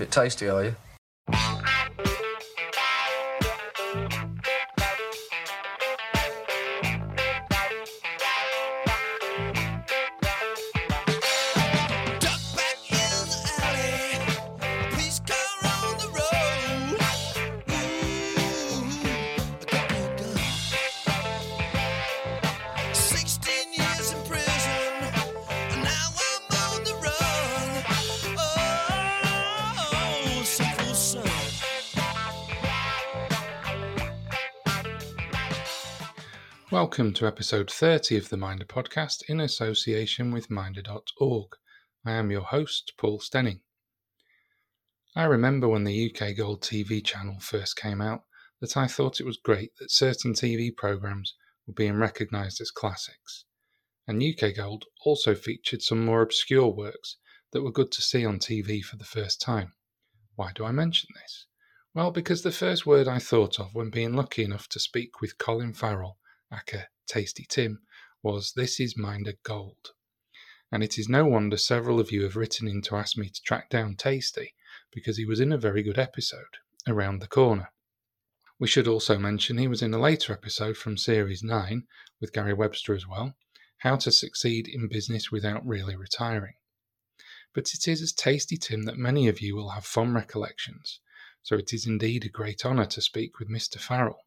Bit tasty, are you? Welcome to episode 30 of the Minder podcast in association with Minder.org. I am your host, Paul Stenning. I remember when the UK Gold TV channel first came out that I thought it was great that certain TV programmes were being recognised as classics. And UK Gold also featured some more obscure works that were good to see on TV for the first time. Why do I mention this? Well, because the first word I thought of when being lucky enough to speak with Colin Farrell, aka Tasty Tim, was "This is Minder Gold." And it is no wonder several of you have written in to ask me to track down Tasty, because he was in a very good episode, Around the Corner. We should also mention he was in a later episode from Series 9, with Gary Webster as well, How to Succeed in Business Without Really Retiring. But it is as Tasty Tim that many of you will have fond recollections, so it is indeed a great honour to speak with Mr. Farrell.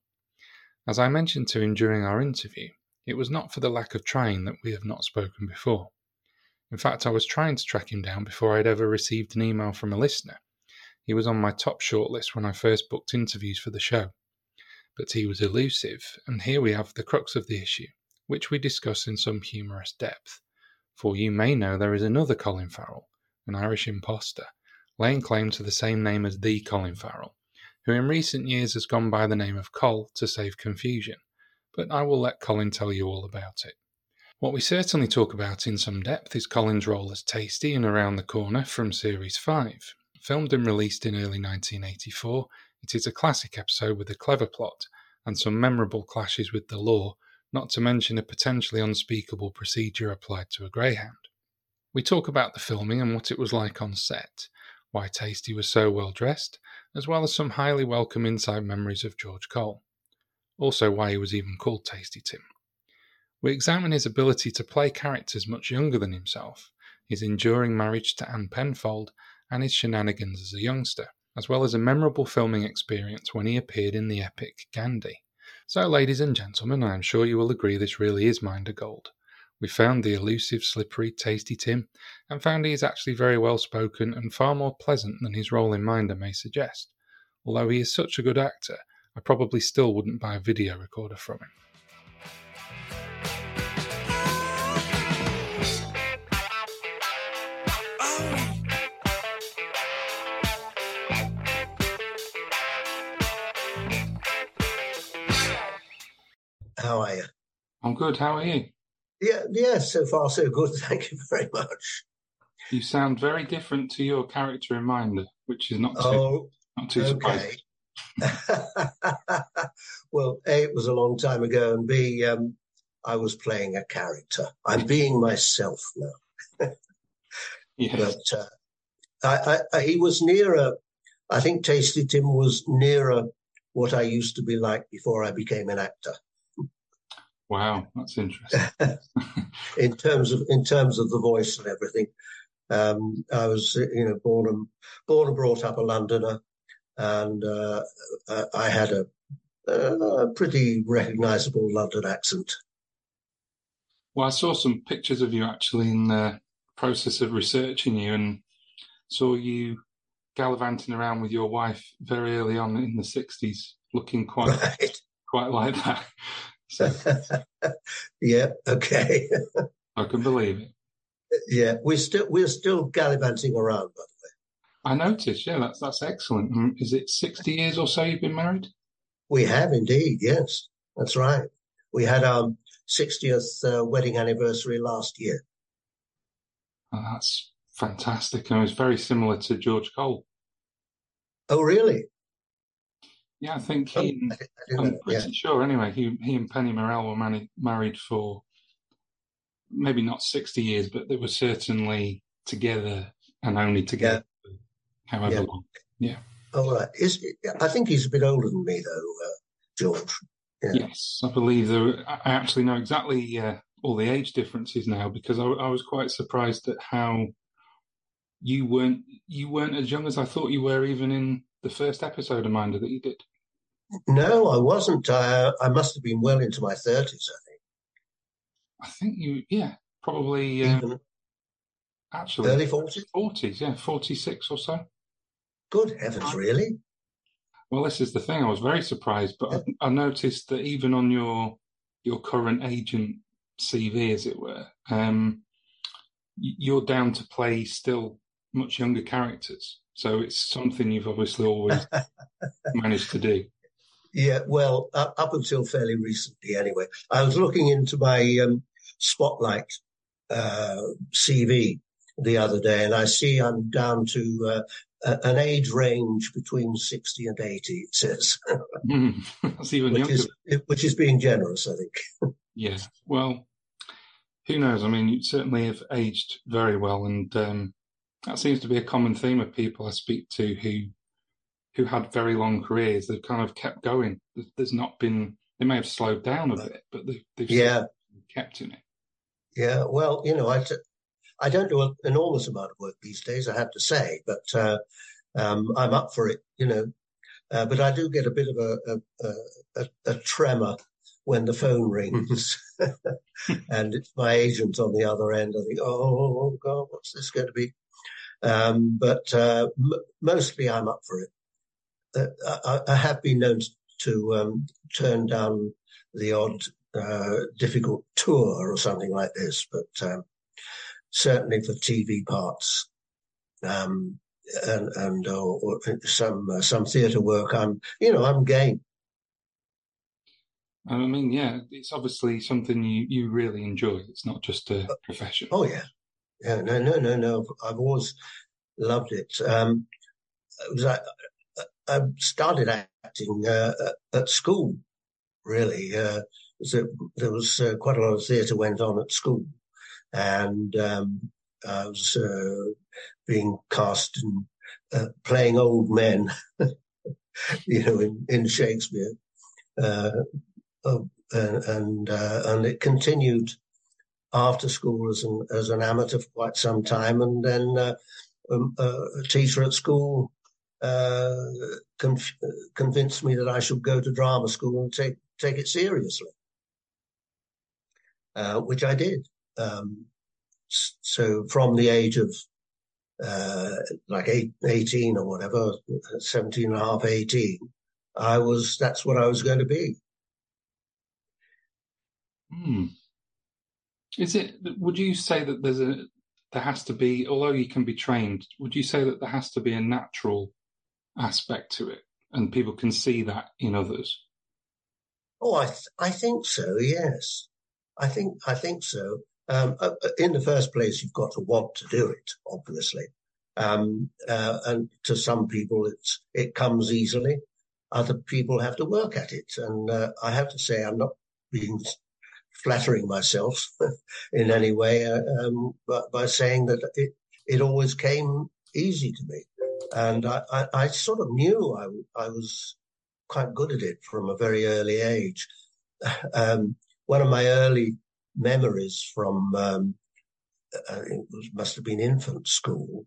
As I mentioned to him during our interview, it was not for the lack of trying that we have not spoken before. In fact, I was trying to track him down before I had ever received an email from a listener. He was on my top shortlist when I first booked interviews for the show. But he was elusive, and here we have the crux of the issue, which we discuss in some humorous depth. For you may know there is another Colin Farrell, an Irish imposter, laying claim to the same name as the Colin Farrell, who in recent years has gone by the name of Col to save confusion, but I will let Colin tell you all about it. What we certainly talk about in some depth is Colin's role as Tasty in Around the Corner from Series 5. Filmed and released in early 1984, it is a classic episode with a clever plot and some memorable clashes with the law, not to mention a potentially unspeakable procedure applied to a greyhound. We talk about the filming and what it was like on set, why Tasty was so well dressed, as well as some highly welcome inside memories of George Cole. Also why he was even called Tasty Tim. We examine his ability to play characters much younger than himself, his enduring marriage to Anne Penfold, and his shenanigans as a youngster, as well as a memorable filming experience when he appeared in the epic Gandhi. So, ladies and gentlemen, I am sure you will agree this really is Minder Gold. We found the elusive, slippery Tasty Tim, and found he is actually very well spoken and far more pleasant than his role in Minder may suggest. Although he is such a good actor, I probably still wouldn't buy a video recorder from him. How are you? I'm good, how are you? Yeah, so far so good. Thank you very much. You sound very different to your character in Minder, which is not too surprising. Well, A, it was a long time ago, and B, I was playing a character. I'm being myself now. Yes. But he was nearer, I think Tasty Tim was nearer what I used to be like before I became an actor. Wow, that's interesting. in terms of the voice and everything, I was born and brought up a Londoner, and I had a pretty recognisable London accent. Well, I saw some pictures of you actually in the process of researching you, and saw you gallivanting around with your wife very early on in the 60s, looking quite like that. So, yeah, okay. I can believe it. Yeah, we're still gallivanting around, by the way. I noticed, yeah, that's excellent. Is it 60 years or so you've been married? We have indeed, yes, that's right. We had our 60th wedding anniversary last year. Oh, that's fantastic. And it was very similar to George Cole. Oh, really? Yeah, I think I'm pretty sure anyway, he and Penny Morell were married for maybe not 60 years, but they were certainly together and only together however Yeah. long. Yeah. All right. I think he's a bit older than me, though, George. Yeah. Yes, I believe I actually know exactly all the age differences now, because I was quite surprised at how you weren't as young as I thought you were, even in the first episode of Minder that you did. No, I wasn't. I must have been well into my 30s, I think yeah, probably even actually early 40s. 40s, yeah, 46 or so. Good heavens, really? Well, this is the thing. I was very surprised, but Yeah. I noticed that even on your current agent CV, as it were, you're down to play still much younger characters. So it's something you've obviously always managed to do. Yeah, well, up until fairly recently, anyway. I was looking into my Spotlight CV the other day, and I see I'm down to an age range between 60 and 80, it says, That's even younger. which is being generous, I think. Yeah. Well, who knows? I mean, you certainly have aged very well, and that seems to be a common theme of people I speak to who had very long careers. They've kind of kept going. There's not been. They may have slowed down a bit, but they've Yeah, still kept in it. yeah. Well, I don't do an enormous amount of work these days, I have to say, but I'm up for it. But I do get a bit of a tremor when the phone rings and it's my agent on the other end. I think, oh God, what's this going to be? But mostly I'm up for it. I have been known to turn down the odd difficult tour or something like this, but certainly for TV parts and or some theatre work, I'm game. I mean, yeah, it's obviously something you really enjoy. It's not just a profession. Oh yeah, yeah. No. I've always loved it. I started acting at school. Really, so there was quite a lot of theatre went on at school, and I was being cast in playing old men, in Shakespeare, and it continued after school as an amateur for quite some time, and then a teacher at school convinced me that I should go to drama school and take it seriously, which I did. So from the age of like 18 or whatever, 17 and a half, 18, that's what I was going to be. Would you say that there has to be, although you can be trained, would you say that there has to be a natural aspect to it and people can see that in others? Oh, I think so. Yes, I think so. In the first place, you've got to want to do it, obviously, and to some people it comes easily. Other people have to work at it, and I have to say I'm not being flattering myself in any way, but by saying that it always came easy to me, and I sort of knew I was quite good at it from a very early age. One of my early memories from must have been infant school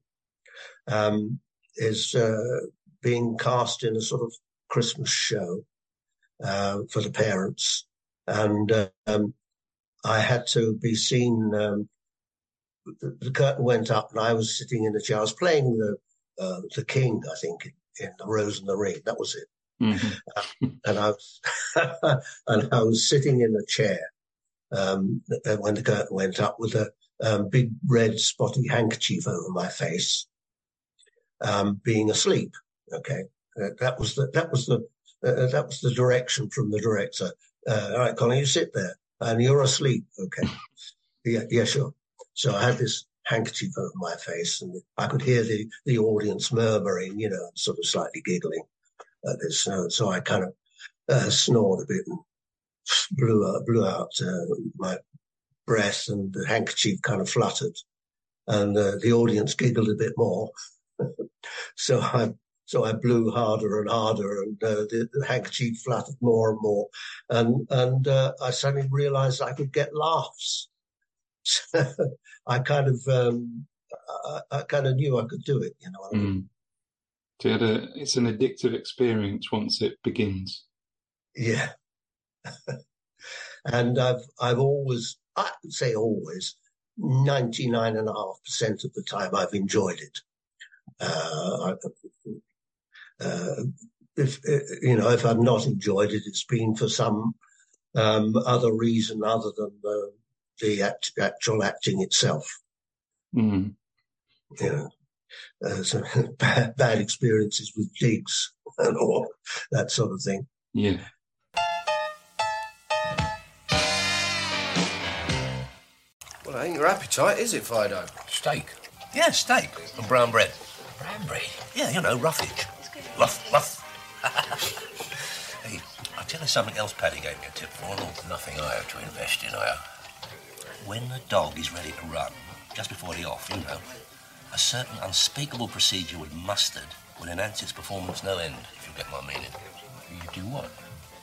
is being cast in a sort of Christmas show for the parents, and I had to be seen. The curtain went up, and I was sitting in a chair. I was playing the king, I think, in The Rose and the Ring. That was it. Mm-hmm. And I was and I was sitting in a chair when the curtain went up with a big red spotty handkerchief over my face, being asleep. Okay, that was the direction from the director. All right, Colin, you sit there, and you're asleep. Okay, yeah, sure. So I had this handkerchief over my face, and I could hear the audience murmuring, sort of slightly giggling at this. So I kind of snored a bit and blew out my breath, and the handkerchief kind of fluttered, and the audience giggled a bit more. So I blew harder and harder, and the handkerchief fluttered more and more, and I suddenly realised I could get laughs. So I kind of I kind of knew I could do it. You know what I mean? So it's an addictive experience once it begins. Yeah. And I've always, I would say always, 99.5% of the time I've enjoyed it. If I've not enjoyed it, it's been for some other reason other than the actual acting itself. Mm. You know, so bad experiences with gigs and all that sort of thing. Yeah. Well, it ain't your appetite, is it, Fido? Steak. Yeah, steak. And brown bread. Brown bread? Yeah, you know, roughage. Rough. Hey, I'll tell you something else Paddy gave me a tip for. Nothing I have to invest in, I have. When the dog is ready to run, just before the off, you know, a certain unspeakable procedure with mustard will enhance its performance no end, if you get my meaning. You do what?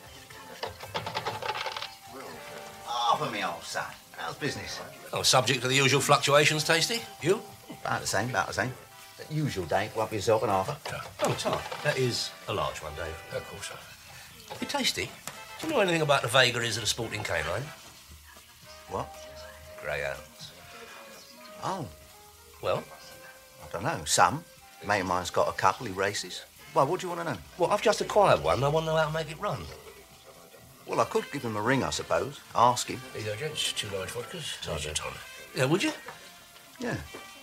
Half of me, old son. How's business? Oh, subject to the usual fluctuations, Tasty. You? About the same. The usual, Dave. Won't be yourself and Arthur. Oh, Tom. That is a large one, Dave. Of course, sir. Hey, Tasty, do you know anything about the vagaries of the sporting canine? What? Greyhounds. Oh, Well? I don't know. Some. Mate of mine's got a couple he races. Well, what do you want to know? Well, I've just acquired one. I want to know how to make it run. Well, I could give him a ring, I suppose. Ask him. Here you go, gents. 2 large vodkas. Sergeant on. Yeah, would you? Yeah.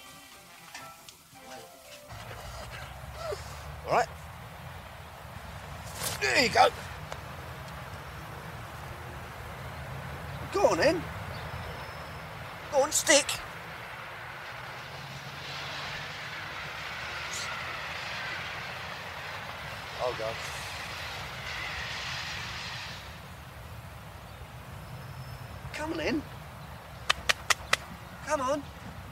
All right. There you go. Go on, then. Go on, stick. I'll go. Come on, then. Come on.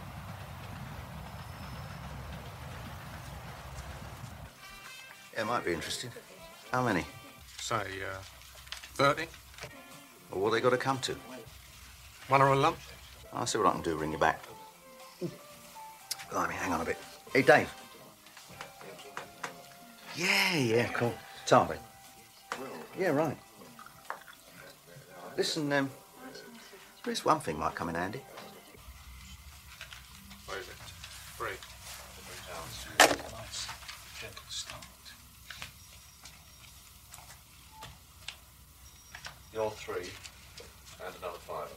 Yeah, it might be interesting. How many? Say, 30? Or what they got to come to? One or a lump? I'll see what I can do, ring you back. Blimey, hang on a bit. Hey, Dave. Yeah, cool. Tardy. Yeah, right. Listen, there's one thing might come in handy. What is it? 3. Nice, gentle start. You're 3, and another 5.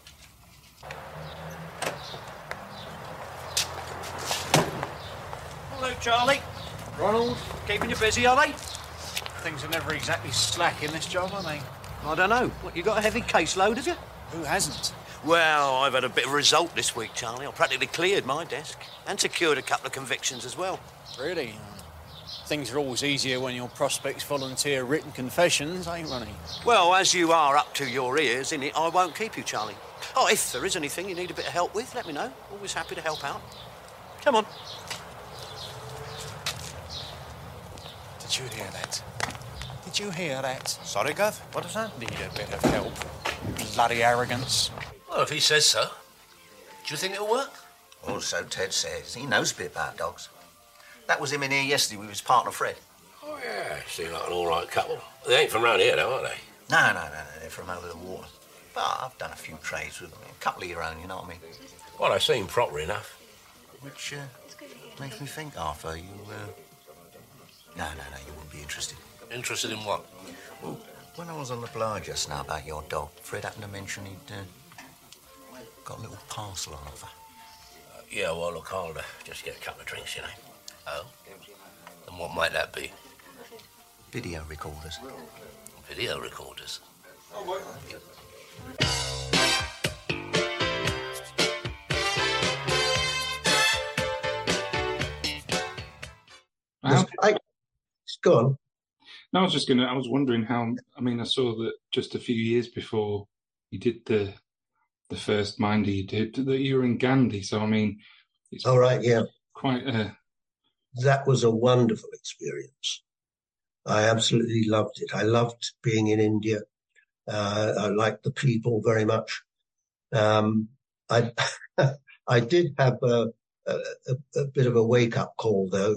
Hello, Charlie. Ronald, keeping you busy, are they? Things are never exactly slack in this job, are they? I don't know. What, you got a heavy caseload, have you? Who hasn't? Well, I've had a bit of a result this week, Charlie. I practically cleared my desk and secured a couple of convictions as well. Really? Things are always easier when your prospects volunteer written confessions, ain't Ronnie? Well, as you are up to your ears in it, I won't keep you, Charlie. Oh, if there is anything you need a bit of help with, let me know. Always happy to help out. Come on. Did you hear that? Did you hear that? Sorry, Gov. What is that? Need a bit of help. Bloody arrogance. Well, if he says so. Do you think it'll work? Or so Ted says. He knows a bit about dogs. That was him in here yesterday with his partner, Fred. Oh, yeah. Seem like an all right couple. They ain't from round here, though, are they? No. They're from over the water. But I've done a few trades with them. A couple of your own, you know what I mean? Well, they seem proper enough. Which makes me think, Arthur, you... No, you wouldn't be interested. Interested in what? Well, when I was on the blower just now about your dog, Fred happened to mention he'd got a little parcel on offer. Yeah, well, look, I'll just get a couple of drinks, you know. Oh? And what might that be? Video recorders. Video recorders? Go on. No, I was wondering how, I saw that just a few years before you did the first Minder you did, that you were in Gandhi. So, it's All right, yeah. quite a that was a wonderful experience. I absolutely loved it. I loved being in India. I liked the people very much. I I did have a bit of a wake-up call, though,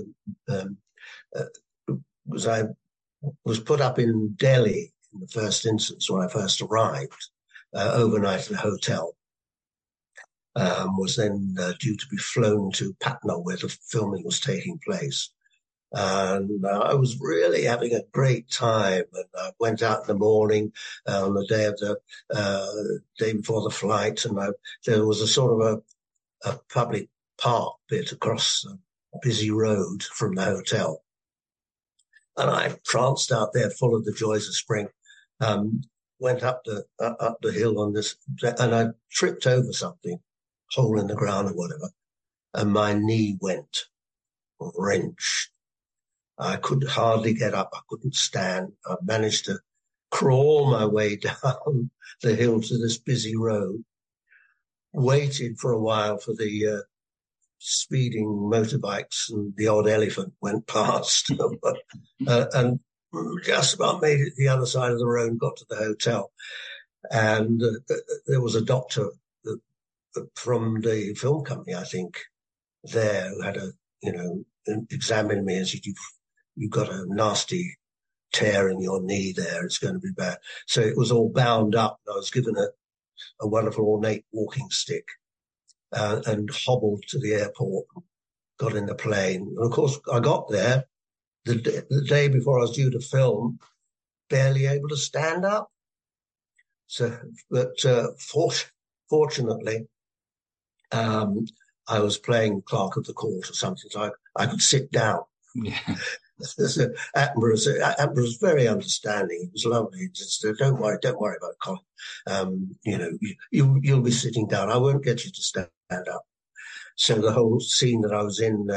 because I was put up in Delhi in the first instance when I first arrived, overnight in a hotel. Was then due to be flown to Patna, where the filming was taking place. And I was really having a great time. And I went out in the morning on the day of the day before the flight, and there was a sort of a public park bit across a busy road from the hotel. And I pranced out there full of the joys of spring, went up the hill on this, and I tripped over something, hole in the ground or whatever, and my knee went wrenched. I could hardly get up. I couldn't stand. I managed to crawl my way down the hill to this busy road, waited for a while for the speeding motorbikes, and the odd elephant went past, and just about made it to the other side of the road and got to the hotel. And there was a doctor from the film company, I think, there, who had examined me and said, you've got a nasty tear in your knee there. It's going to be bad. So it was all bound up. I was given a wonderful ornate walking stick and hobbled to the airport, got in the plane. And of course, I got there the day before I was due to film, barely able to stand up. So, but fortunately, I was playing clerk of the court or something, so I could sit down. Yeah. So Attenborough was very understanding. It was lovely. He just don't worry about Colin. You'll be sitting down. I won't get you to stand up. So the whole scene that I was in,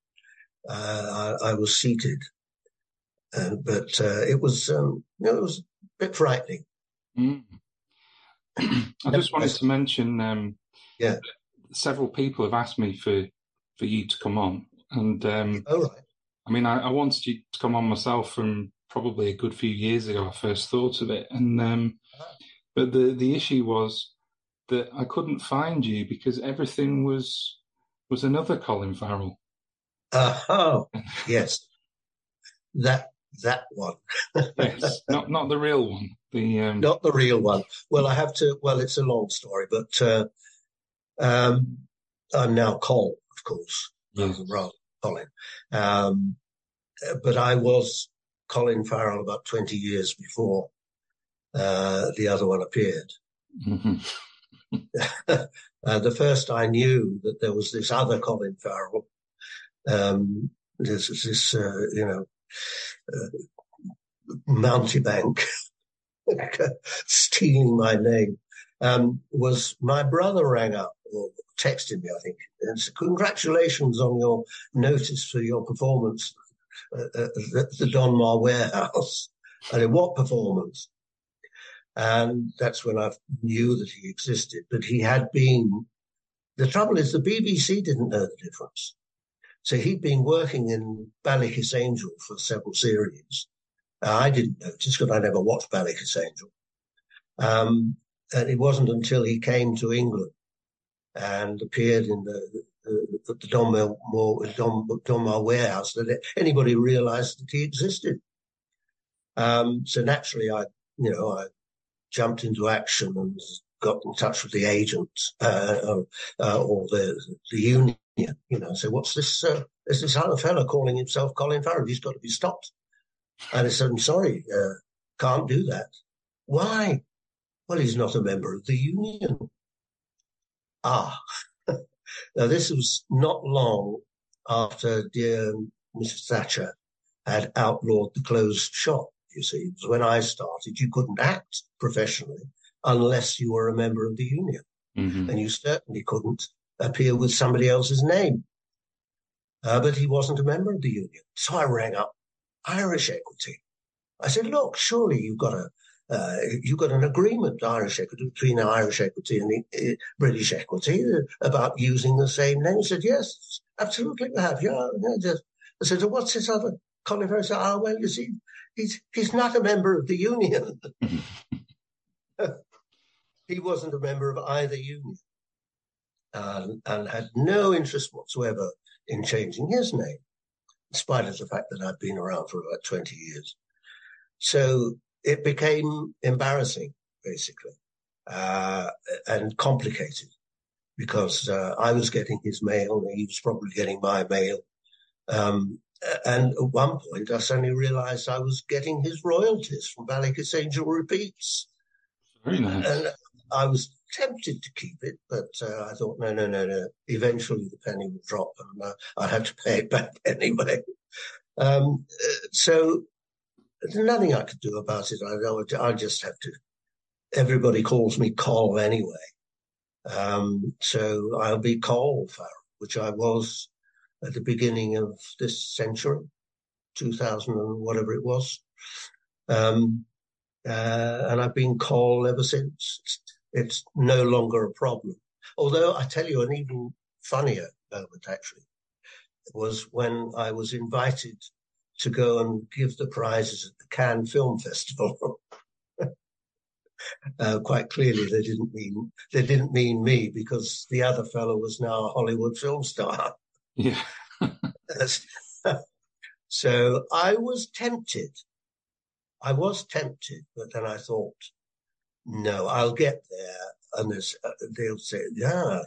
I was seated, but it was a bit frightening. Mm. I just wanted to mention, several people have asked me for you to come on, and oh, right. I mean, I wanted you to come on myself from probably a good few years ago. I first thought of it, and but the issue was that I couldn't find you because everything was another Colin Farrell. Oh, yes, that one. Yes, not the real one. Not the real one. Well, I have to. Well, it's a long story, but I'm now Col, of course, yes. rather Colin. But I was Colin Farrell about 20 years before the other one appeared. Mm-hmm. The first I knew that there was this other Colin Farrell, this mountebank stealing my name, was my brother rang up or texted me, I think, and said, "Congratulations on your notice for your performance at the Donmar Warehouse." I said, "What performance?" And that's when I knew that he existed. But he had been, the trouble is the BBC didn't know the difference. So he'd been working in Ballykiss Angel for several series. I didn't notice because I never watched Ballykiss Angel. And it wasn't until he came to England and appeared in the Donmar Warehouse that anybody realised that he existed. So naturally, I jumped into action and got in touch with the agent or the union. So what's this? There's this other fellow calling himself Colin Farrell. He's got to be stopped. And I said, "I'm sorry, can't do that." "Why?" "Well, he's not a member of the union." Now this was not long after dear Mrs. Thatcher had outlawed the closed shop. You see, it was when I started, you couldn't act professionally unless you were a member of the union. Mm-hmm. And you certainly couldn't appear with somebody else's name. But he wasn't a member of the union. So I rang up Irish Equity. I said, "Look, surely you've got an agreement, Irish Equity, between Irish Equity and the British Equity about using the same name." He said, "Yes, absolutely we have. Yeah, just I said, "Oh, what's this other Colin Farrell?" He said, "Oh, well, you see, he's not a member of the union." He wasn't a member of either union, and had no interest whatsoever in changing his name, in spite of the fact that I'd been around for about 20 years. So it became embarrassing, basically, and complicated, because I was getting his mail and he was probably getting my mail. And at one point, I suddenly realised I was getting his royalties from Ballycus Angel Repeats. Very nice. And I was tempted to keep it, but I thought, no. Eventually the penny would drop and I'd have to pay it back anyway. So there's nothing I could do about it. I just have to. Everybody calls me Col anyway. So I'll be Col Farrell, which I was at the beginning of this century, 2000 and whatever it was. And I've been Col ever since. It's no longer a problem. Although I tell you, an even funnier moment actually was when I was invited to go and give the prizes at the Cannes Film Festival. Quite clearly, they didn't mean me, because the other fellow was now a Hollywood film star. Yeah. So I was tempted, but then I thought, no, I'll get there, and they'll say, "Yeah,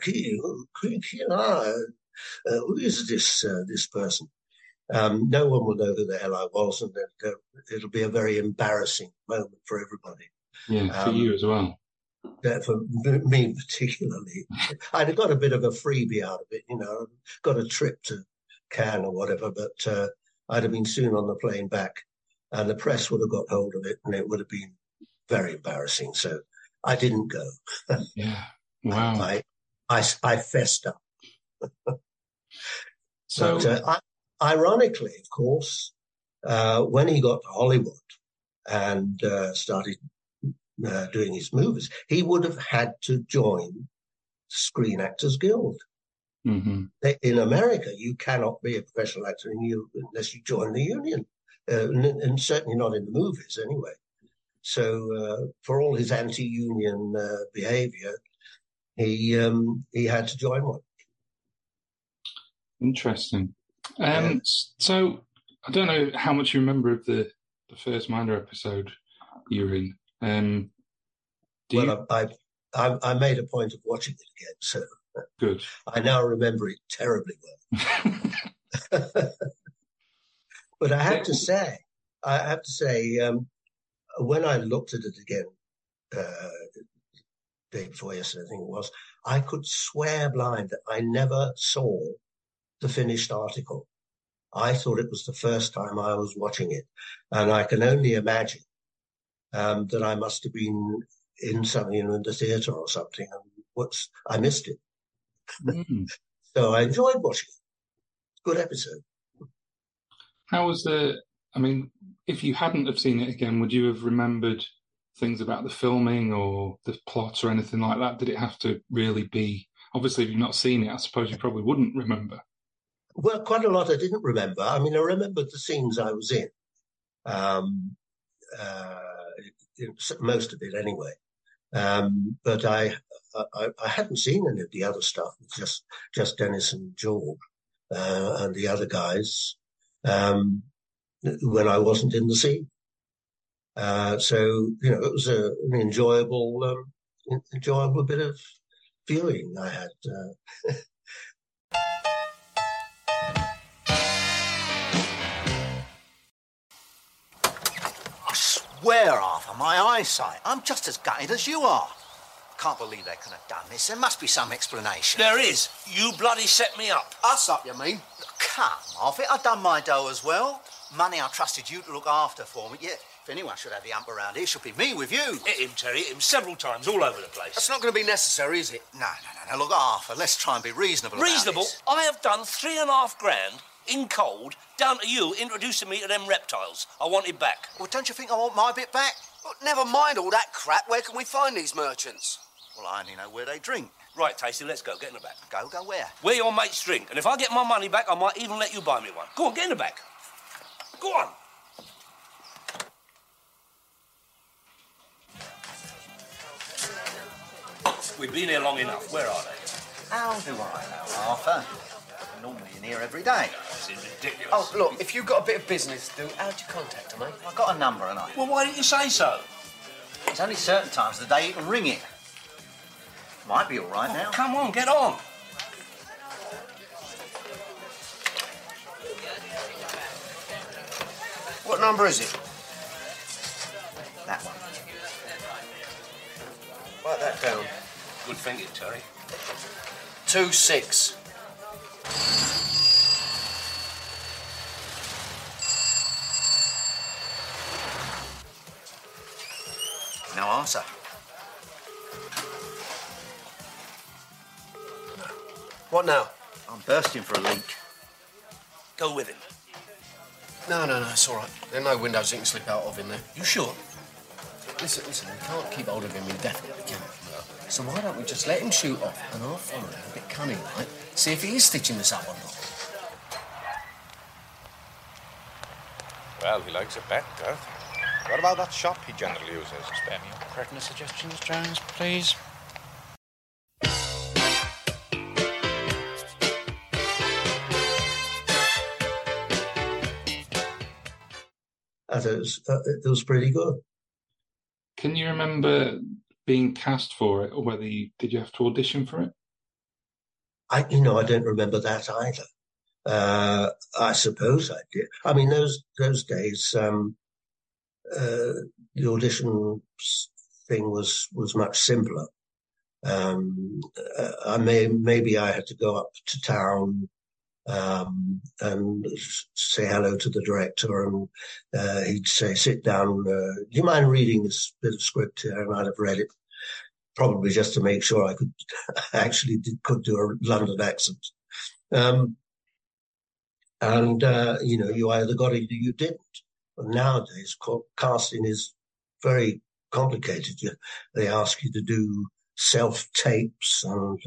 who is this person?" No one will know who the hell I was, and it'll be a very embarrassing moment for everybody. Yeah, for you as well. For me particularly. I'd have got a bit of a freebie out of it, got a trip to Cannes or whatever, but I'd have been soon on the plane back, and the press would have got hold of it, and it would have been very embarrassing. So I didn't go. Yeah. Wow. I fessed up. So, but, ironically, of course, when he got to Hollywood and started doing his movies, he would have had to join Screen Actors Guild. mm-hmm. In America, you cannot be a professional actor unless you join the union, and certainly not in the movies anyway. So for all his anti-union behaviour, he had to join one. Interesting. So I don't know how much you remember of the first Minder episode you were in. I made a point of watching it again, so good. I now remember it terribly well. But I have to say, when I looked at it again, day before yesterday, I think it was, I could swear blind that I never saw the finished article. I thought it was the first time I was watching it, and I can only imagine that I must have been in something in the theatre or something, and I missed it. So I enjoyed watching it. Good episode. How was if you hadn't have seen it again, would you have remembered things about the filming or the plot or anything like that? Did it have to really be... Obviously, if you've not seen it, I suppose you probably wouldn't remember. Well, quite a lot I didn't remember. I mean, I remembered the scenes I was in. Most of it anyway. But I hadn't seen any of the other stuff. It's just Dennis and George and the other guys when I wasn't in the scene. So it was an enjoyable bit of viewing I had. Swear, Arthur, my eyesight. I'm just as gutted as you are. Can't believe they could have done this. There must be some explanation. There is. You bloody set me up. Us up, you mean? Come off it. I've done my dough as well. Money I trusted you to look after for me. Yeah, if anyone should have the ump around here, it should be me with you. Hit him, Terry. Hit him several times all over the place. That's not going to be necessary, is it? No. Look, Arthur, let's try and be reasonable Reasonable? about this. I have done $3,500 in cold down to you introducing me to them reptiles. I want it back. Well, don't you think I want my bit back? Look, never mind all that crap. Where can we find these merchants? Well, I only know where they drink. Right, Tasty, let's go. Get in the back. Go where? Where your mates drink. And if I get my money back, I might even let you buy me one. Go on, get in the back. Go on. We've been here long enough. Where are they? How do I know, Arthur? I'm normally in here every day. This is ridiculous. Oh, look, if you've got a bit of business to do, how'd you contact them, mate? I've got a number, and I. Well, why didn't you say so? There's only certain times of the day you can ring it. Might be all right now. Come on, get on. What number is it? That one. Write that down. Good thinking, Terry. 26. No answer. What now? I'm bursting for a leak. Go with him. No, it's all right. There are no windows you can slip out of in there. You sure? Listen, we can't keep hold of him indefinitely, can we? No. So why don't we just let him shoot off and I'll follow him a bit cunning, right? See if he is stitching this up or not. Well, he likes a bet, Garth. What about that shop he generally uses? Spare me your pregnant suggestions, Jones, please. It was pretty good. Can you remember being cast for it, or whether did you have to audition for it? I don't remember that either. I suppose I did. I mean, those days, the audition thing was much simpler. Maybe I had to go up to town and say hello to the director, and he'd say, "Sit down. Do you mind reading this bit of script here?" And I'd have read it, probably just to make sure I could could do a London accent. You either got it or you didn't. But nowadays, casting is very complicated. They ask you to do self-tapes and,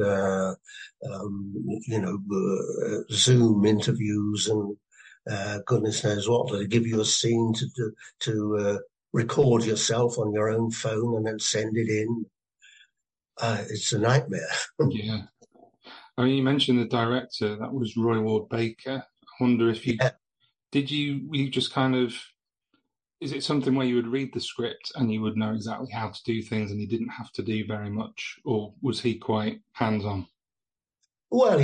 Zoom interviews and goodness knows what. They give you a scene to record yourself on your own phone and then send it in. It's a nightmare. Yeah. I mean, you mentioned the director. That was Roy Ward Baker. I wonder if you... Yeah. Were you just kind of... Is it something where you would read the script and you would know exactly how to do things and you didn't have to do very much? Or was he quite hands-on? Well,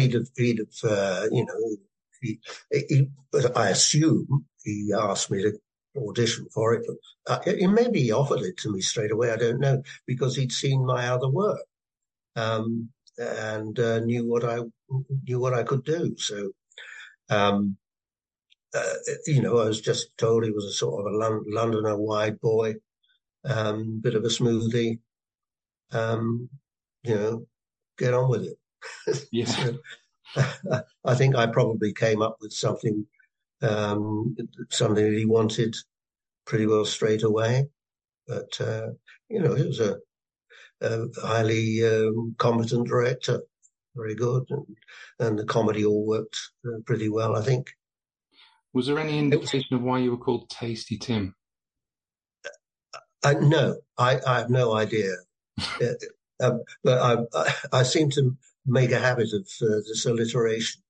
I assume he asked me to audition for it. But maybe he offered it to me straight away. I don't know, because he'd seen my other work and knew what I could do. So, I was just told he was a sort of a Londoner wide boy, bit of a smoothie. Get on with it. Yeah. So, I think I probably came up with something that he wanted pretty well straight away. But, he was a highly competent director, very good. And the comedy all worked pretty well, I think. Was there any indication of why you were called Tasty Tim? No, I have no idea. But I seem to make a habit of this alliteration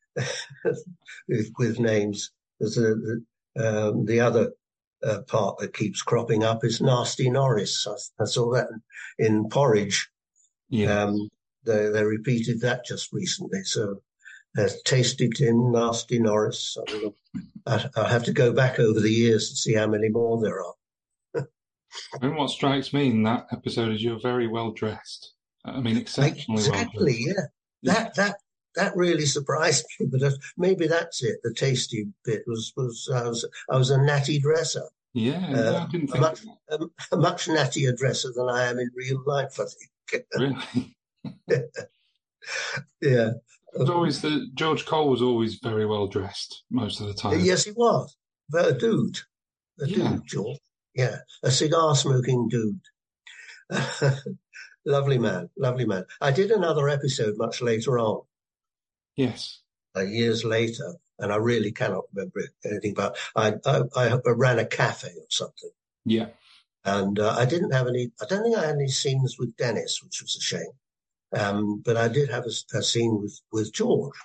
with names. There's the other part that keeps cropping up is Nasty Norris. I saw that in Porridge. Yeah. They repeated that just recently. So there's Tasty Tim, Nasty Norris. I'll have to go back over the years to see how many more there are. And what strikes me in that episode is you're very well dressed. I mean, exceptionally well dressed. Exactly, yeah. That really surprised me. But maybe that's it. The tasty bit was I was a natty dresser. Yeah, I didn't think a much nattier dresser than I am in real life, I think. Really? Yeah. George Cole was always very well dressed most of the time. Yes, he was. But a dude, dude, George. Yeah, a cigar-smoking dude. Lovely man, lovely man. I did another episode much later on, Yes. years later, and I really cannot remember anything about. I ran a cafe or something, Yeah. and I didn't have any. I don't think I had any scenes with Dennis, which was a shame. But I did have a scene with George,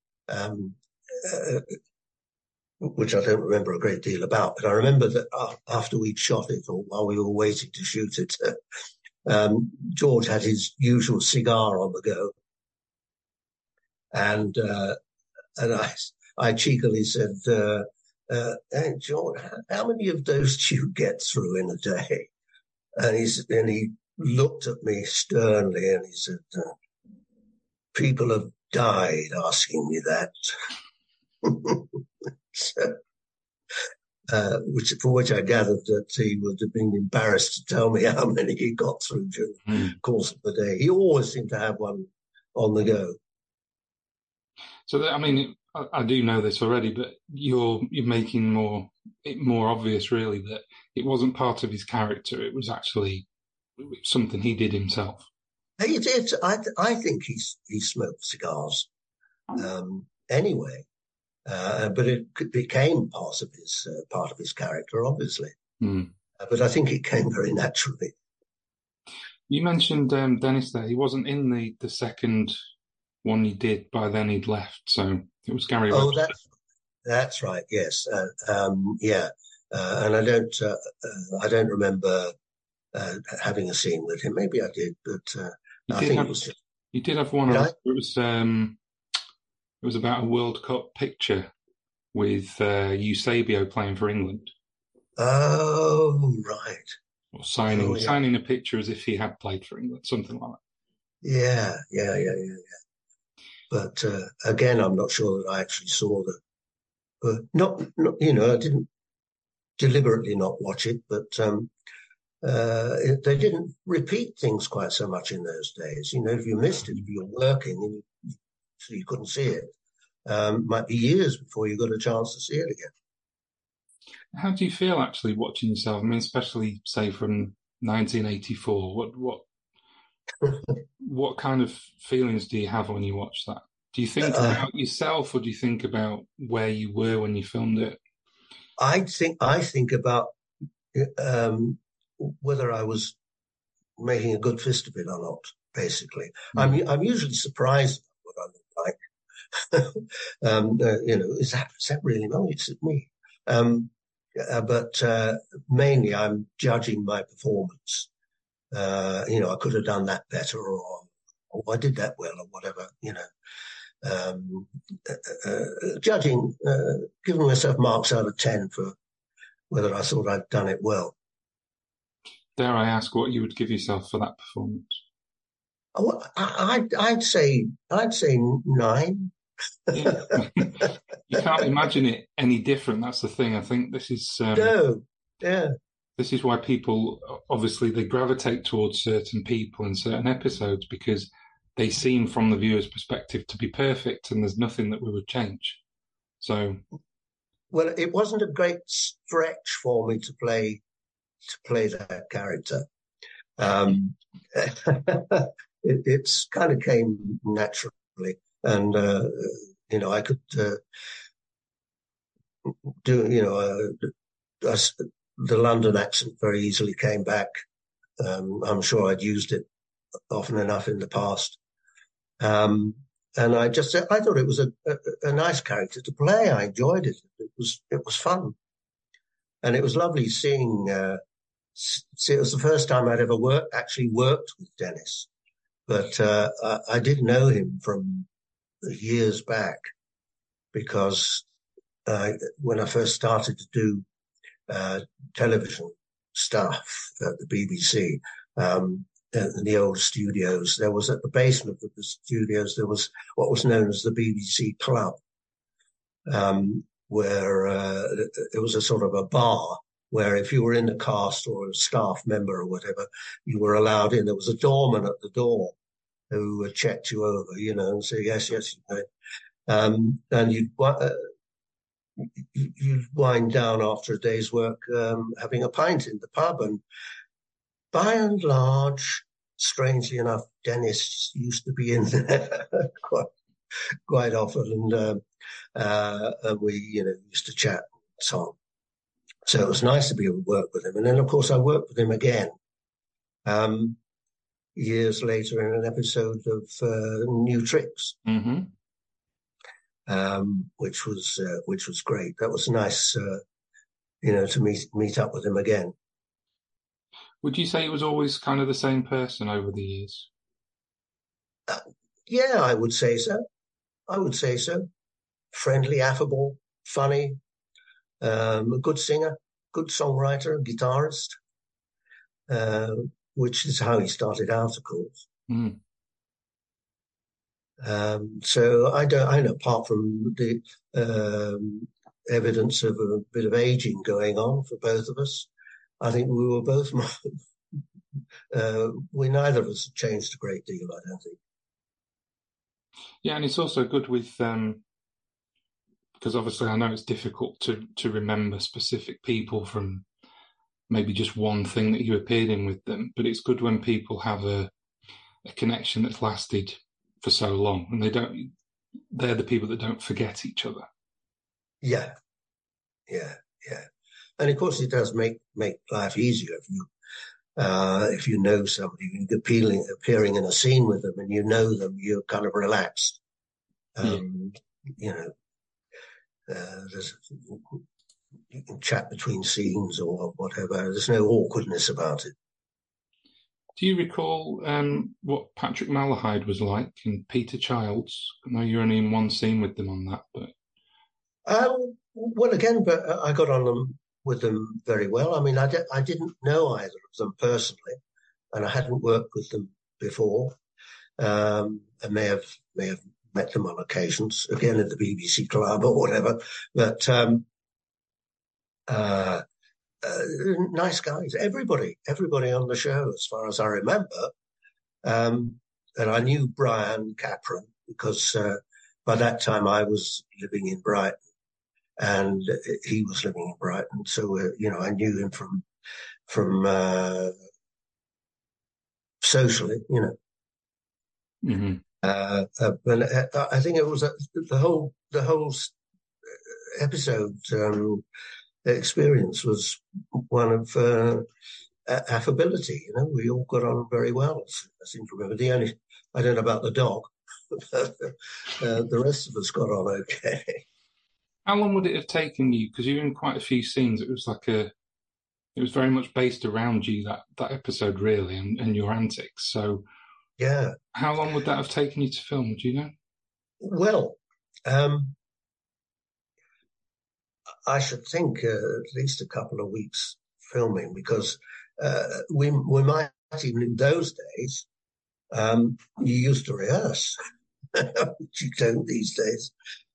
which I don't remember a great deal about. But I remember that after we'd shot it, or while we were waiting to shoot it, George had his usual cigar on the go, and I cheekily said, "Hey, George, how many of those do you get through in a day?" And he looked at me sternly and he said, "People have died asking me that." So, for which I gathered that he would have been embarrassed to tell me how many he got through during the course of the day. He always seemed to have one on the go. So, I do know this already, but you're making it more obvious, really, that it wasn't part of his character. It was actually something he did himself. He did. I think he smoked cigars anyway. But it became part of his character, obviously. But I think it came very naturally. You mentioned Dennis there. He wasn't in the second one you did. By then he'd left, so it was Gary Webster. That's right. Yes, yeah. And I don't remember having a scene with him. Maybe I did, but I think it was just. You did have one. It was about a World Cup picture with Eusebio playing for England. Oh, right. Or signing a picture as if he had played for England, something like that. Yeah. But again, I'm not sure that I actually saw not I didn't deliberately not watch it, but they didn't repeat things quite so much in those days. If you missed it, if you were working so you couldn't see it, might be years before you got a chance to see it again. How do you feel actually watching yourself? Especially say from 1984. What kind of feelings do you have when you watch that? Do you think about yourself, or do you think about where you were when you filmed it? I think about whether I was making a good fist of it or not. Basically, I'm usually surprised at what I look like. Is that really nice at me? But mainly I'm judging my performance. I could have done that better, or I did that well, or whatever. Judging, giving myself marks out of 10 for whether I thought I'd done it well. Dare I ask what you would give yourself for that performance? Oh, I'd say 9. Yeah. You can't imagine it any different. That's the thing. I think this is no, yeah. This is why people obviously they gravitate towards certain people in certain episodes, because they seem from the viewer's perspective to be perfect, and there's nothing that we would change. So, well, it wasn't a great stretch for me to play that character. It's kind of came naturally, and I could do the London accent very easily came back. I'm sure I'd used it often enough in the past. And I thought it was a nice character to play. I enjoyed it. It was fun. And it was lovely seeing, it was the first time I'd ever actually worked with Dennis. But I did know him from years back, because when I first started to do television stuff at the BBC, in the old studios, there was at the basement of the studios, there was what was known as the BBC Club, where it was a sort of a bar where if you were in the cast or a staff member or whatever, you were allowed in. There was a doorman at the door who checked you over, and say, yes, and you'd wind down after a day's work having a pint in the pub. And by and large, strangely enough, Dennis used to be in there quite often, and we, used to chat and so on. So it was nice to be able to work with him. And then, of course, I worked with him again years later in an episode of New Tricks, which was great. That was nice, to meet up with him again. Would you say he was always kind of the same person over the years? Yeah, I would say so. Friendly, affable, funny, a good singer, good songwriter, guitarist, which is how he started out, of course. So I know, apart from the evidence of a bit of aging going on for both of us, I think we were both, we neither of us changed a great deal, I don't think. Yeah, and it's also good with, because obviously I know it's difficult to remember specific people from maybe just one thing that you appeared in with them, but it's good when people have a connection that's lasted for so long, and they're the people that don't forget each other. Yeah. And of course, it does make life easier if you know somebody, appearing in a scene with them, and you know them, you're kind of relaxed. You can chat between scenes or whatever. There's no awkwardness about it. Do you recall what Patrick Malahide was like and Peter Childs? I know you're only in one scene with them on that, but well, again, but I got on with them very well. I mean, I didn't know either of them personally, and I hadn't worked with them before. I may have met them on occasions, again at the BBC Club or whatever. But nice guys, everybody on the show, as far as I remember. And I knew Brian Capron because by that time I was living in Brighton and he was living in Brighton. So, I knew him from socially, But I think it was the whole episode experience was one of affability. We all got on very well. I seem to remember. I don't know about the dog, but the rest of us got on okay. How long would it have taken you? Because you're in quite a few scenes. It was it was very much based around you, that episode, really, and your antics. So, yeah. How long would that have taken you to film? Do you know? Well, I should think at least a couple of weeks filming, because we might, even in those days, you used to rehearse, which you don't these days.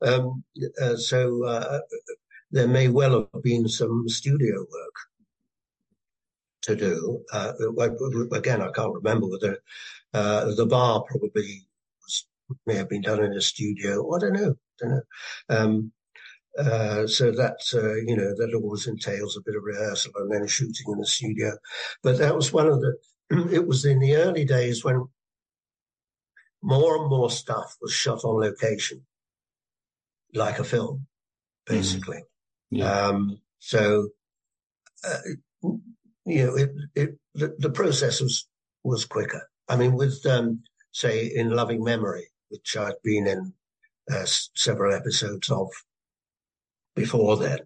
So there may well have been some studio work to do. Again, I can't remember whether the bar probably may have been done in a studio. I don't know. So that, that always entails a bit of rehearsal and then shooting in the studio. But that was it was in the early days when more and more stuff was shot on location, like a film, basically. So, the process was quicker. I mean, with, say, in Loving Memory, which I'd been in several episodes of before then,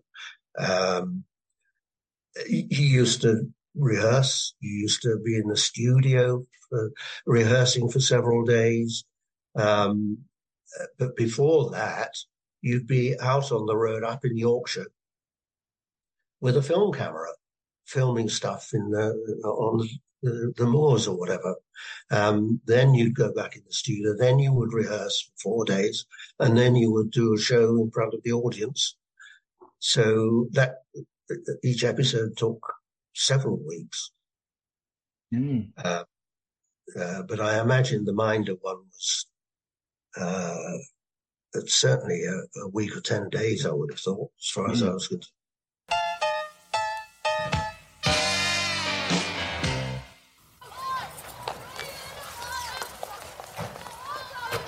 you used to rehearse. You used to be in the studio rehearsing for several days. But before that, you'd be out on the road up in Yorkshire with a film camera, filming stuff on the moors or whatever. Then you'd go back in the studio. Then you would rehearse for 4 days, and then you would do a show in front of the audience. So that each episode took several weeks. But I imagine the Minder one was certainly a week or 10 days, I would have thought, as far as I was concerned.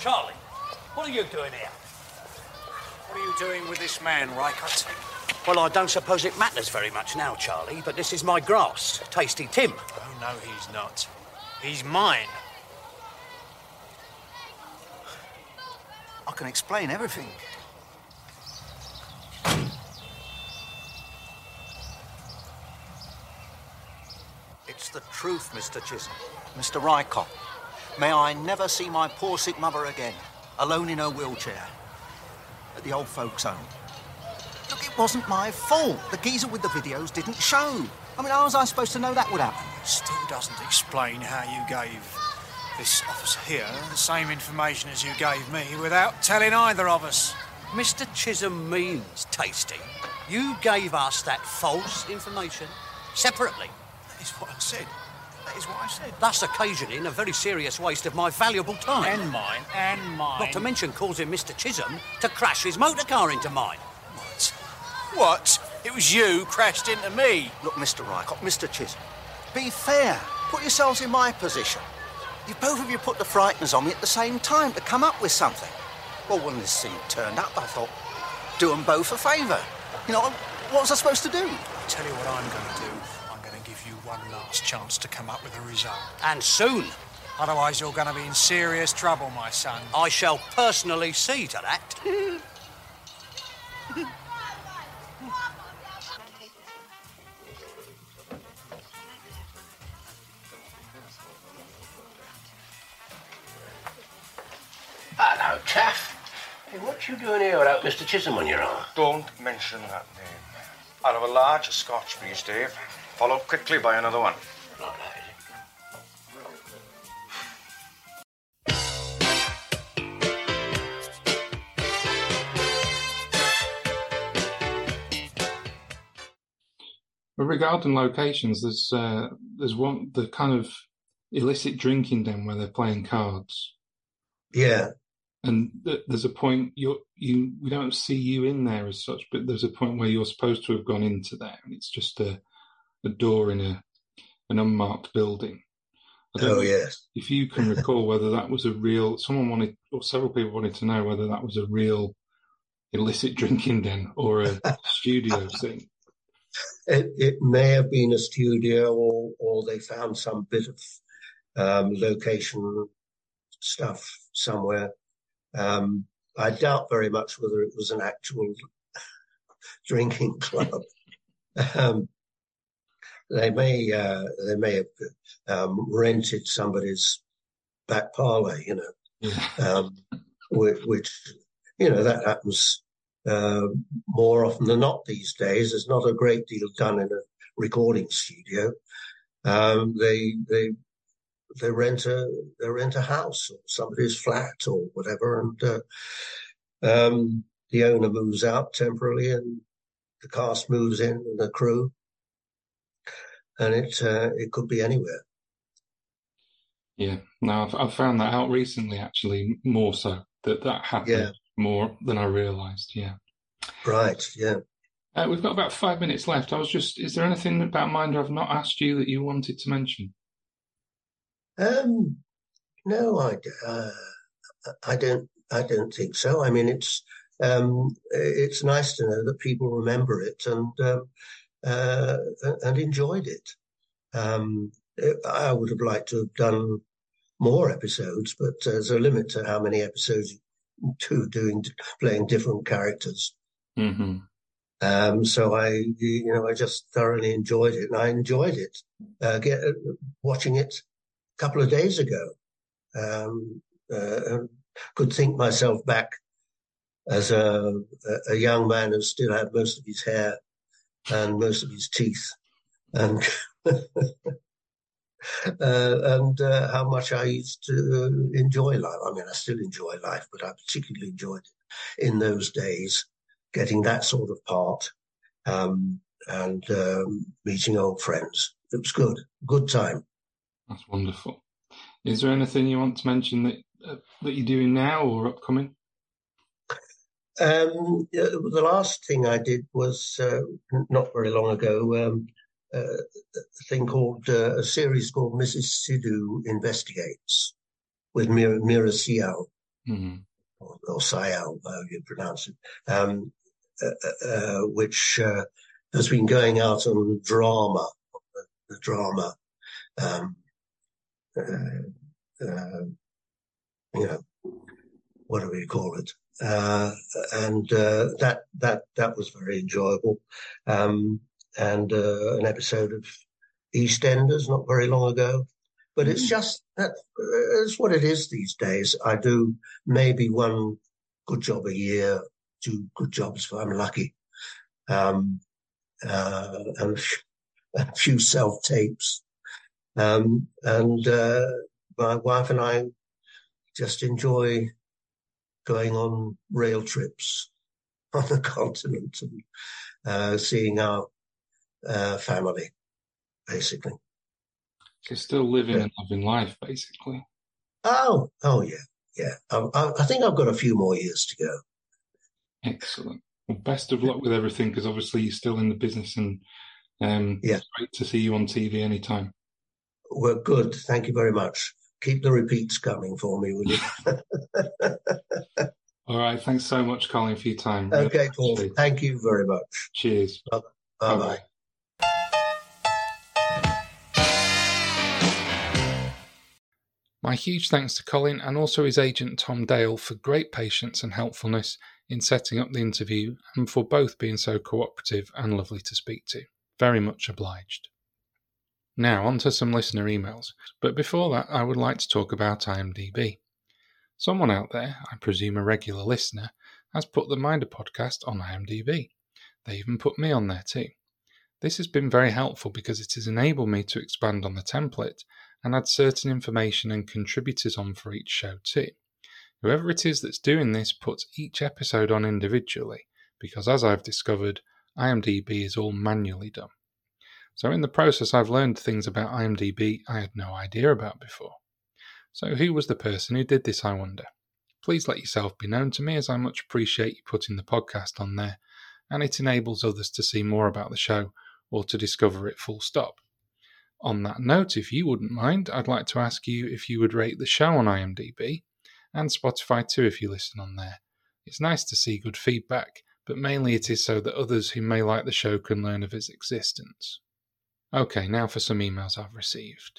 Charlie, what are you doing here? What are you doing with this man, Rycott? Well, I don't suppose it matters very much now, Charlie, but this is my grass, Tasty Tim. Oh, no, he's not. He's mine. I can explain everything. It's the truth, Mr. Chisholm. Mr. Rycott, may I never see my poor sick mother again, alone in her wheelchair, at the old folks' home. Look, it wasn't my fault. The geezer with the videos didn't show. I mean, how was I supposed to know that would happen? It still doesn't explain how you gave this officer here the same information as you gave me without telling either of us. Mr. Chisholm means, Tasty, you gave us that false information separately. That is what I said. That is what I said. Thus occasioning a very serious waste of my valuable time. And mine. Not to mention causing Mr. Chisholm to crash his motor car into mine. What? It was you crashed into me. Look, Mr. Rycott, Mr. Chisholm, be fair. Put yourselves in my position. You both of you put the frighteners on me at the same time to come up with something. Well, when this scene turned up, I thought, do them both a favour. You know, what was I supposed to do? I'll tell you what I'm going to do. I'm going to give you one last chance to come up with a result. And soon. Otherwise, you're going to be in serious trouble, my son. I shall personally see to that. Hello, Taff. Hey, what you doing here without Mr. Chisholm on your arm? Don't mention that name. I'll have a large Scotch, please, Dave. Followed quickly by another one. Not that, is But regarding locations, there's one, the kind of illicit drinking den where they're playing cards. Yeah. And there's a point we don't see you in there as such, but there's a point where you're supposed to have gone into there, and it's just a door in an unmarked building. Oh, yes. If you can recall whether that was a real, several people wanted to know whether that was a real illicit drinking den or a studio thing. It may have been a studio, or they found some bit of location stuff somewhere. I doubt very much whether it was an actual drinking club. They may have rented somebody's back parlour, which that happens more often than not these days. There's not a great deal done in a recording studio. They rent a house or somebody's flat or whatever, and the owner moves out temporarily, and the cast moves in, and the crew, and it could be anywhere. Yeah, no, I've found that out recently, actually, more so that happened more than I realised. Yeah, right. Yeah, we've got about 5 minutes left. Is there anything about Minder I've not asked you that you wanted to mention? No, I don't think so. I mean, it's nice to know that people remember it and enjoyed it. I would have liked to have done more episodes, but there's a limit to how many episodes you do playing different characters. Mm-hmm. So I just thoroughly enjoyed it, and I enjoyed it watching it a couple of days ago. Could think myself back as a young man who still had most of his hair and most of his teeth, and how much I used to enjoy life. I mean, I still enjoy life, but I particularly enjoyed it in those days, getting that sort of part, and meeting old friends. It was good time. That's wonderful. Is there anything you want to mention that you're doing now or upcoming? The last thing I did was not very long ago, a series called Mrs. Sidhu Investigates with Mira Sial. or Sayal, however you pronounce it, which has been going out on drama, the drama, what do we call it? And that was very enjoyable. And an episode of EastEnders not very long ago. But it's just that it's what it is these days. I do maybe one good job a year, 2 good jobs if I'm lucky, and a few self-tapes. And my wife and I just enjoy going on rail trips on the continent and seeing our family, basically. So still living and loving life, basically. Oh, yeah. I think I've got a few more years to go. Excellent. Well, best of luck with everything, because obviously you're still in the business, and it's great to see you on TV anytime. Well, good. Thank you very much. Keep the repeats coming for me, will you? All right. Thanks so much, Colin, for your time. Okay, Paul. Thank you very much. Cheers. Bye-bye. My huge thanks to Colin and also his agent Tom Dale for great patience and helpfulness in setting up the interview, and for both being so cooperative and lovely to speak to. Very much obliged. Now on to some listener emails, but before that I would like to talk about IMDb. Someone out there, I presume a regular listener, has put the Minder podcast on IMDb. They even put me on there too. This has been very helpful because it has enabled me to expand on the template and add certain information and contributors on for each show too. Whoever it is that's doing this puts each episode on individually, because as I've discovered, IMDb is all manually done. So in the process I've learned things about IMDb I had no idea about before. So who was the person who did this, I wonder? Please let yourself be known to me, as I much appreciate you putting the podcast on there, and it enables others to see more about the show or to discover it full stop. On that note, if you wouldn't mind, I'd like to ask you if you would rate the show on IMDb, and Spotify too if you listen on there. It's nice to see good feedback, but mainly it is so that others who may like the show can learn of its existence. Okay, now for some emails I've received.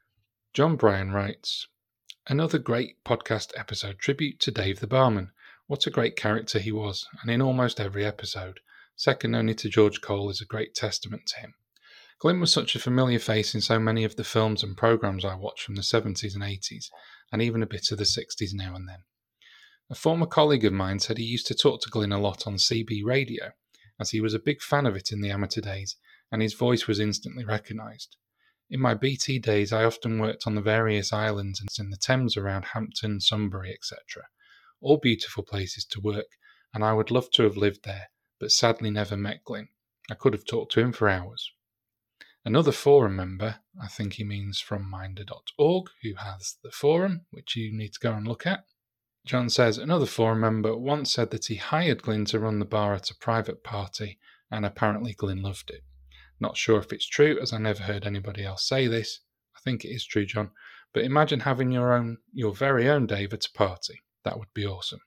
John Bryan writes, another great podcast episode tribute to Dave the Barman. What a great character he was, and in almost every episode. Second only to George Cole is a great testament to him. Glyn was such a familiar face in so many of the films and programmes I watched from the 70s and 80s, and even a bit of the 60s now and then. A former colleague of mine said he used to talk to Glyn a lot on CB radio, as he was a big fan of it in the amateur days, and his voice was instantly recognised. In my BT days, I often worked on the various islands in the Thames around Hampton, Sunbury, etc. All beautiful places to work, and I would love to have lived there, but sadly never met Glyn. I could have talked to him for hours. Another forum member, I think he means from Minder.org, who has the forum, which you need to go and look at. John says, another forum member once said that he hired Glyn to run the bar at a private party, and apparently Glyn loved it. Not sure if it's true, as I never heard anybody else say this. I think it is true, John. But imagine having your very own Dave at a party. That would be awesome.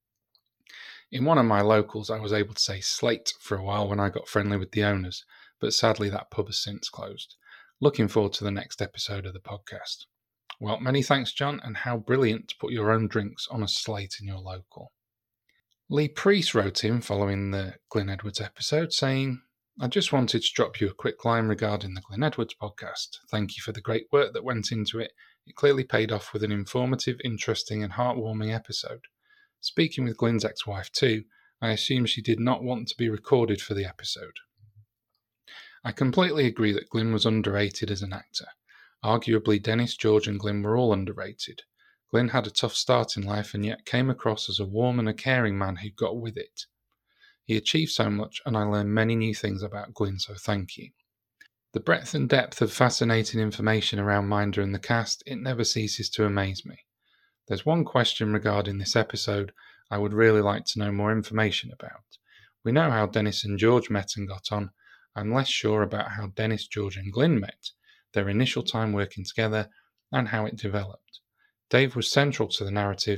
In one of my locals, I was able to say Slate for a while when I got friendly with the owners, but sadly that pub has since closed. Looking forward to the next episode of the podcast. Well, many thanks, John, and how brilliant to put your own drinks on a slate in your local. Lee Priest wrote in following the Glyn Edwards episode saying, I just wanted to drop you a quick line regarding the Glyn Edwards podcast. Thank you for the great work that went into it. It clearly paid off with an informative, interesting and heartwarming episode. Speaking with Glyn's ex-wife too, I assume she did not want to be recorded for the episode. I completely agree that Glyn was underrated as an actor. Arguably, Dennis, George and Glyn were all underrated. Glyn had a tough start in life and yet came across as a warm and a caring man who got with it. He achieved so much and I learned many new things about Glyn, so thank you. The breadth and depth of fascinating information around Minder and the cast, it never ceases to amaze me. There's one question regarding this episode I would really like to know more information about. We know how Dennis and George met and got on. I'm less sure about how Dennis, George and Glyn met, their initial time working together, and how it developed. Dave was central to the narrative,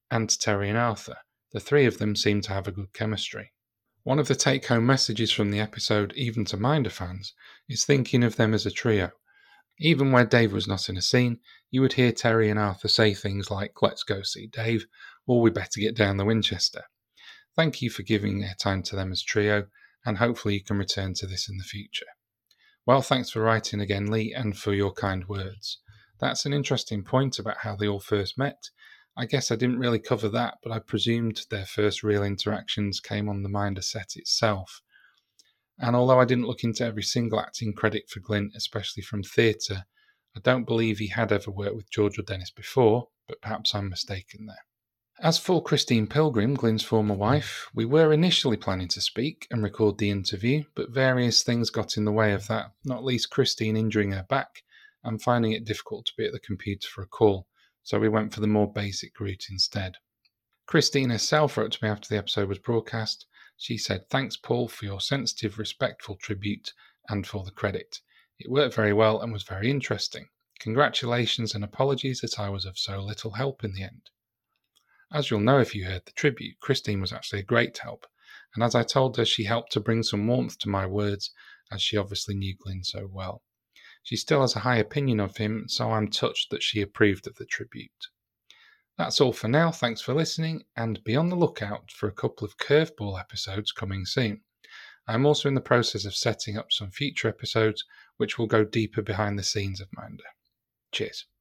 and to Terry and Arthur. The three of them seemed to have a good chemistry. One of the take-home messages from the episode, even to Minder fans, is thinking of them as a trio. Even where Dave was not in a scene, you would hear Terry and Arthur say things like, "Let's go see Dave," or "We better get down the Winchester." Thank you for giving airtime to them as a trio, and hopefully you can return to this in the future. Well, thanks for writing again, Lee, and for your kind words. That's an interesting point about how they all first met. I guess I didn't really cover that, but I presumed their first real interactions came on the Minder set itself. And although I didn't look into every single acting credit for Glyn, especially from theatre, I don't believe he had ever worked with George or Dennis before, but perhaps I'm mistaken there. As for Christine Pilgrim, Glyn's former wife, we were initially planning to speak and record the interview, but various things got in the way of that, not least Christine injuring her back and finding it difficult to be at the computer for a call, so we went for the more basic route instead. Christine herself wrote to me after the episode was broadcast. She said, "Thanks, Paul, for your sensitive, respectful tribute and for the credit. It worked very well and was very interesting. Congratulations and apologies that I was of so little help in the end." As you'll know if you heard the tribute, Christine was actually a great help, and as I told her, she helped to bring some warmth to my words, as she obviously knew Glyn so well. She still has a high opinion of him, so I'm touched that she approved of the tribute. That's all for now, thanks for listening, and be on the lookout for a couple of Curveball episodes coming soon. I'm also in the process of setting up some future episodes which will go deeper behind the scenes of Minder. Cheers.